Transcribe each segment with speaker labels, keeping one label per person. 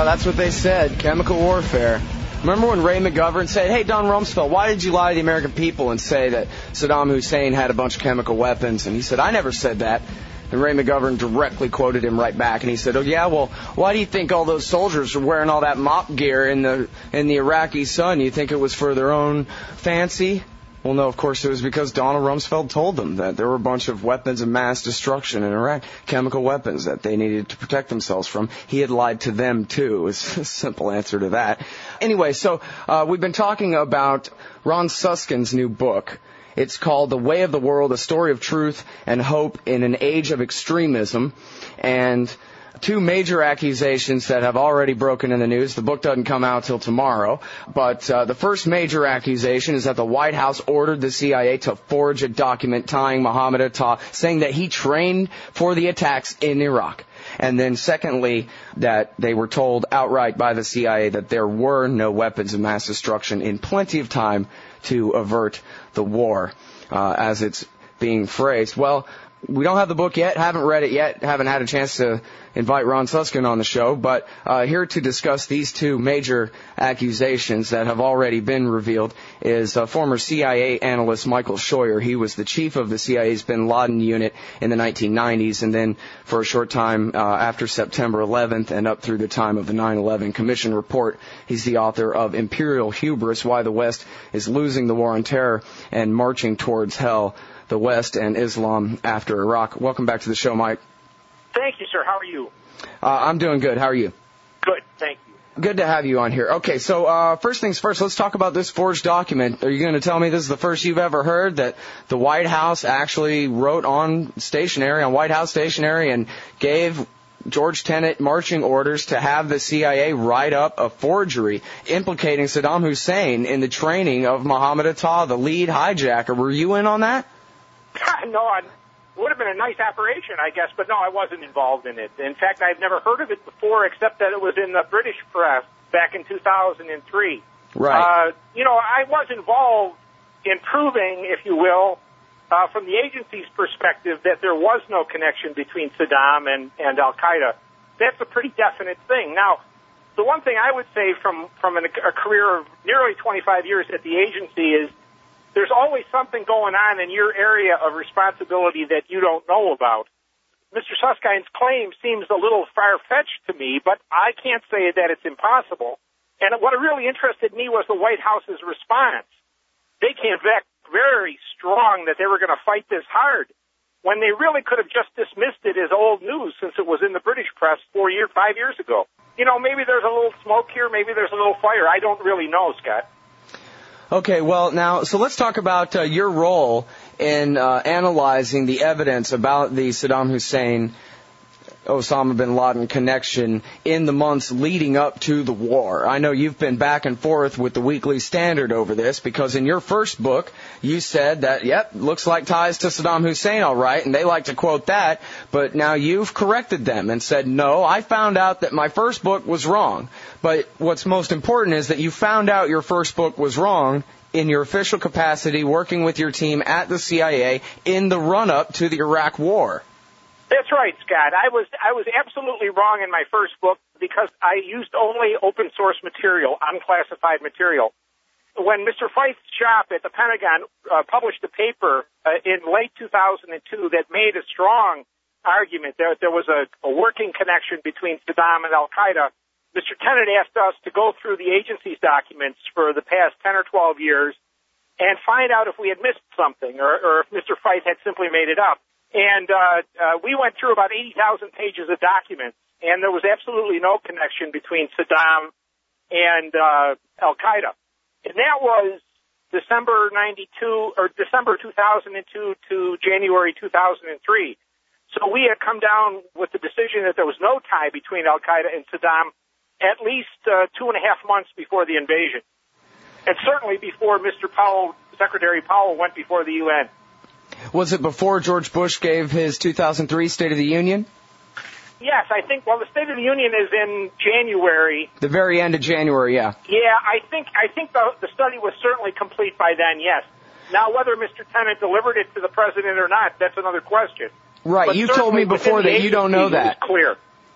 Speaker 1: that's what they said, chemical warfare. Remember when Ray McGovern said, hey, Don Rumsfeld, why did you lie to the American people and say that Saddam Hussein had a bunch of chemical weapons? And he said, I never said that. And Ray McGovern directly quoted him right back, and he said, oh, yeah, well, why do you think all those soldiers are wearing all that mop gear in the Iraqi sun? You think it was for their own fancy? Well, no, of course it was because Donald Rumsfeld told them that there were a bunch of weapons of mass destruction in Iraq, chemical weapons that they needed to protect themselves from. He had lied to them, too, is a simple answer to that. Anyway, so we've been talking about Ron Suskind's new book. It's called The Way of the World, A Story of Truth and Hope in an Age of Extremism. And two major accusations that have already broken in the news. The book doesn't come out till tomorrow. But the first major accusation is that the White House ordered the CIA to forge a document tying Mohammed Atta, saying that he trained for the attacks in Iraq. And then secondly, that they were told outright by the CIA that there were no weapons of mass destruction in plenty of time to avert the war, as it's being phrased. Well, we don't have the book yet, haven't read it yet, haven't had a chance to invite Ron Suskind on the show, but here to discuss these two major accusations that have already been revealed is former CIA analyst Michael Scheuer. He was the chief of the CIA's bin Laden unit in the 1990s, and then for a short time after September 11th and up through the time of the 9/11 Commission report, he's the author of Imperial Hubris, Why the West is Losing the War on Terror and Marching Towards Hell, the West and Islam after Iraq. Welcome back to the show, Mike.
Speaker 2: Thank you, sir. How are you?
Speaker 1: I'm doing good. How are you?
Speaker 2: Good, thank you.
Speaker 1: Good to have you on here. Okay, so first things first, let's talk about this forged document. Are you going to tell me this is the first you've ever heard that the White House actually wrote on White House stationery, and gave George Tenet marching orders to have the CIA write up a forgery implicating Saddam Hussein in the training of Mohammed Atta, the lead hijacker? Were you in on that?
Speaker 2: No, it would have been a nice operation, I guess, but no, I wasn't involved in it. In fact, I've never heard of it before, except that it was in the British press back in 2003.
Speaker 1: Right.
Speaker 2: I was involved in proving, if you will, from the agency's perspective, that there was no connection between Saddam and Al-Qaeda. That's a pretty definite thing. Now, the one thing I would say from a career of nearly 25 years at the agency is there's always something going on in your area of responsibility that you don't know about. Mr. Suskind's claim seems a little far-fetched to me, but I can't say that it's impossible. And what really interested me was the White House's response. They came back very strong that they were going to fight this hard, when they really could have just dismissed it as old news since it was in the British press 5 years ago. Maybe there's a little smoke here, maybe there's a little fire. I don't really know, Scott.
Speaker 1: Okay, well, now, so let's talk about your role in analyzing the evidence about the Saddam Hussein Osama bin Laden connection in the months leading up to the war. I know you've been back and forth with the Weekly Standard over this, because in your first book, you said that, yep, looks like ties to Saddam Hussein, all right, and they like to quote that, but now you've corrected them and said, no, I found out that my first book was wrong. But what's most important is that you found out your first book was wrong in your official capacity working with your team at the CIA in the run-up to the Iraq War.
Speaker 2: That's right, Scott. I was absolutely wrong in my first book because I used only open source material, unclassified material. When Mr. Feith's shop at the Pentagon published a paper in late 2002 that made a strong argument that there was a working connection between Saddam and Al-Qaeda, Mr. Tenet asked us to go through the agency's documents for the past 10 or 12 years and find out if we had missed something or if Mr. Feith had simply made it up. And we went through about 80,000 pages of documents, and there was absolutely no connection between Saddam and Al-Qaeda. And that was December 2002 to January 2003. So we had come down with the decision that there was no tie between Al-Qaeda and Saddam at least 2.5 months before the invasion, and certainly before Mr. Powell, Secretary Powell, went before the UN.
Speaker 1: Was it before George Bush gave his 2003 State of the Union?
Speaker 2: Yes, I think, the State of the Union is in January.
Speaker 1: The very end of January, yeah.
Speaker 2: Yeah, I think the study was certainly complete by then, yes. Now, whether Mr. Tenet delivered it to the President or not, that's another question.
Speaker 1: Right,
Speaker 2: but
Speaker 1: you told me before that you don't know that.
Speaker 2: It was clear.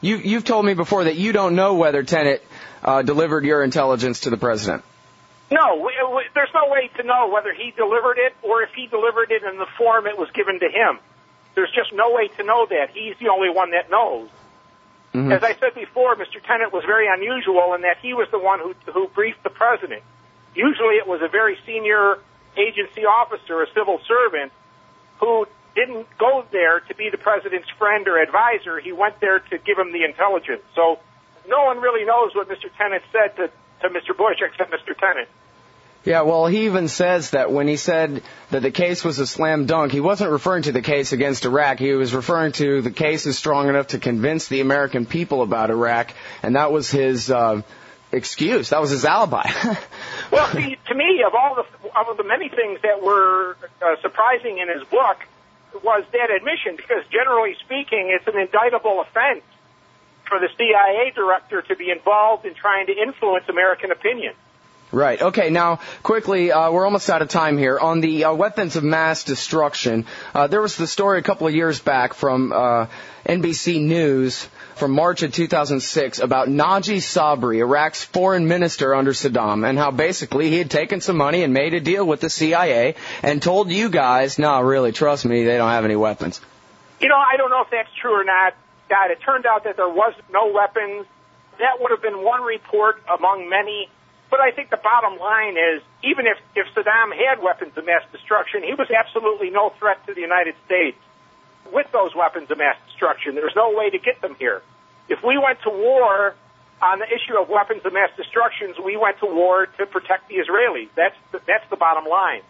Speaker 1: You've told me before that you don't know whether Tenet delivered your intelligence to the president.
Speaker 2: No, there's no way to know whether he delivered it or if he delivered it in the form it was given to him. There's just no way to know that. He's the only one that knows. Mm-hmm. As I said before, Mr. Tenet was very unusual in that he was the one who briefed the president. Usually it was a very senior agency officer, a civil servant, who didn't go there to be the president's friend or advisor. He went there to give him the intelligence. So no one really knows what Mr. Tenet said to Mr. Bush except Mr. Tenet.
Speaker 1: Yeah, well, he even says that when he said that the case was a slam dunk, he wasn't referring to the case against Iraq. He was referring to the case is strong enough to convince the American people about Iraq, and that was his excuse. That was his alibi.
Speaker 2: Well, see, to me, of the many things that were surprising in his book was that admission, because generally speaking, it's an indictable offense for the CIA director to be involved in trying to influence American opinion.
Speaker 1: Right. Okay, now, quickly, we're almost out of time here. On the weapons of mass destruction, there was the story a couple of years back from NBC News from March of 2006 about Naji Sabri, Iraq's foreign minister under Saddam, and how basically he had taken some money and made a deal with the CIA and told you guys, no, really, trust me, they don't have any weapons.
Speaker 2: You know, I don't know if that's true or not. God, it turned out that there was no weapons. That would have been one report among many. But I think the bottom line is, even if Saddam had weapons of mass destruction, he was absolutely no threat to the United States with those weapons of mass destruction. There's no way to get them here. If we went to war on the issue of weapons of mass destruction, we went to war to protect the Israelis. That's the bottom line.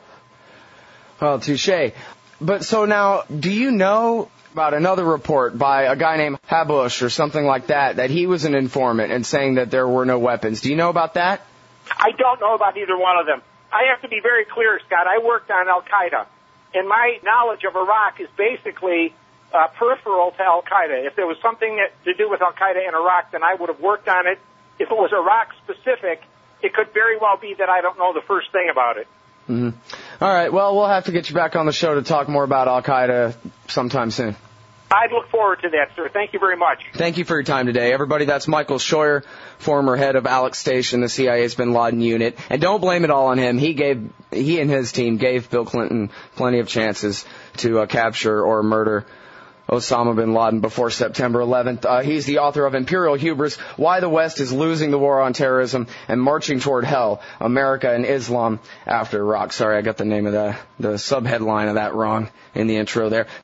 Speaker 1: Well, touche. But so now, do you know about another report by a guy named Habush or something like that he was an informant and saying that there were no weapons? Do you know about that?
Speaker 2: I don't know about either one of them. I have to be very clear, Scott. I worked on Al-Qaeda, and my knowledge of Iraq is basically peripheral to Al-Qaeda. If there was something to do with Al-Qaeda in Iraq, then I would have worked on it. If it was Iraq-specific, it could very well be that I don't know the first thing about it.
Speaker 1: Mm-hmm. All right, well, we'll have to get you back on the show to talk more about Al-Qaeda sometime soon.
Speaker 2: I'd look forward to that, sir. Thank you very much.
Speaker 1: Thank you for your time today. Everybody, that's Michael Scheuer, former head of Alex Station, the CIA's bin Laden unit. And don't blame it all on him. He and his team gave Bill Clinton plenty of chances to capture or murder Osama bin Laden before September 11th. He's the author of Imperial Hubris, Why the West is Losing the War on Terrorism and Marching Toward Hell, America and Islam After Iraq. Sorry, I got the name of the subheadline of that wrong in the intro there.